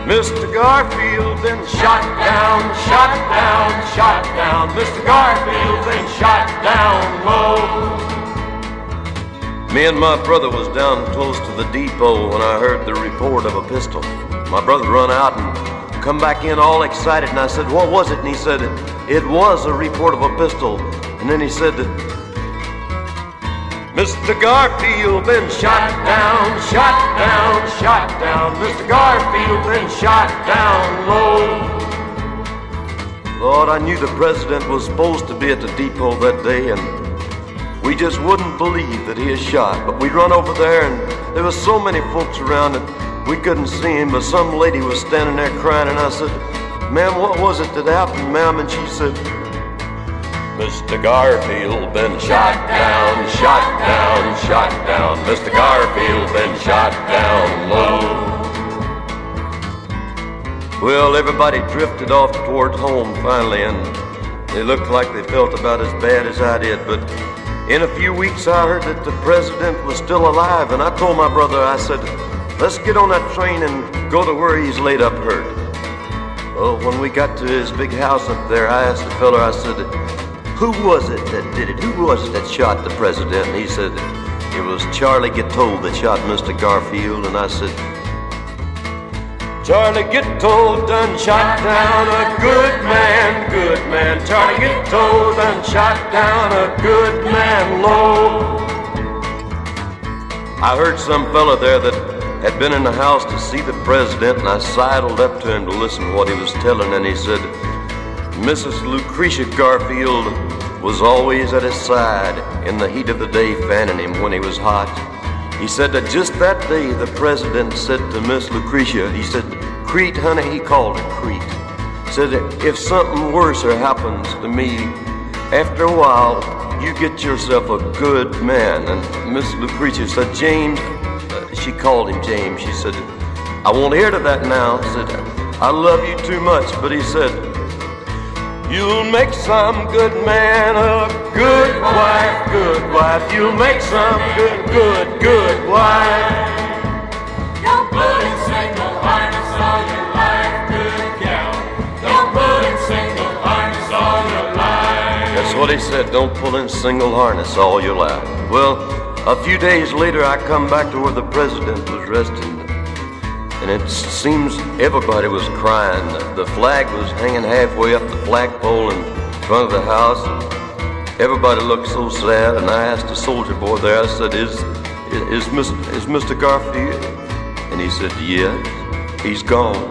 Mr. Garfield been shot down, shot down, shot down. Mr. Garfield been shot down low. Me and my brother was down close to the depot when I heard the report of a pistol. My brother run out and come back in all excited, and I said, what was it? And he said, it was a report of a pistol. And then he said, Mr. Garfield been shot down, shot down, shot down. Mr. Garfield been shot down low. Lord, I knew the president was supposed to be at the depot that day, and we just wouldn't believe that he is shot. But we run over there, and there was so many folks around that we couldn't see him, but some lady was standing there crying, and I said, ma'am, what was it that happened, ma'am? And she said, Mr. Garfield been shot down, shot down, shot down. Mr. Garfield been shot down low. Well, everybody drifted off toward home finally, and they looked like they felt about as bad as I did. But in a few weeks I heard that the president was still alive, and I told my brother, I said, let's get on that train and go to where he's laid up hurt. Well, when we got to his big house up there, I asked the fella, I said, who was it that did it? Who was it that shot the president? And he said, it was Charlie Gittold that shot Mr. Garfield. And I said, Charlie Gittold done shot down a good man, good man. Charlie Gittold done shot down a good man low. I heard some fella there that had been in the house to see the president, and I sidled up to him to listen to what he was telling, and he said, Mrs. Lucretia Garfield was always at his side in the heat of the day, fanning him when he was hot. He said that just that day the president said to Miss Lucretia, he said, Crete, honey, he called her Crete. Said, if something worser happens to me, after a while, you get yourself a good man. And Miss Lucretia said, James, she called him James, she said, I won't hear to that now. Said, I love you too much. But he said, you'll make some good man a good wife, good wife. You'll make some good wife. Don't put in single harness all your life, good gal. Don't put in single harness all your life. That's what he said, don't pull in single harness all your life. Well, a few days later I come back to where the president was resting. And it seems everybody was crying. The flag was hanging halfway up the flagpole in front of the house. And everybody looked so sad. And I asked the soldier boy there, I said, is Mr. Garfield? And he said, yes, he's gone.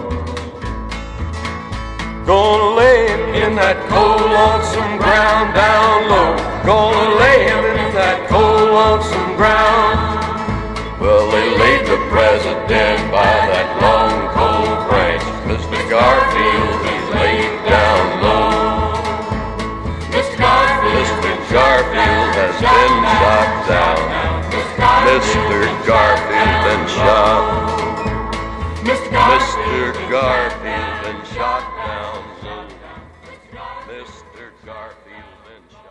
Gonna lay him in that cold, lonesome ground down low. Gonna lay him in that cold, lonesome ground. Well, they laid the president by that long, cold branch. Mr. Garfield, he's laid down low. Mr. Garfield has been shot down. Mr. Garfield been shot. Mr. Garfield been shot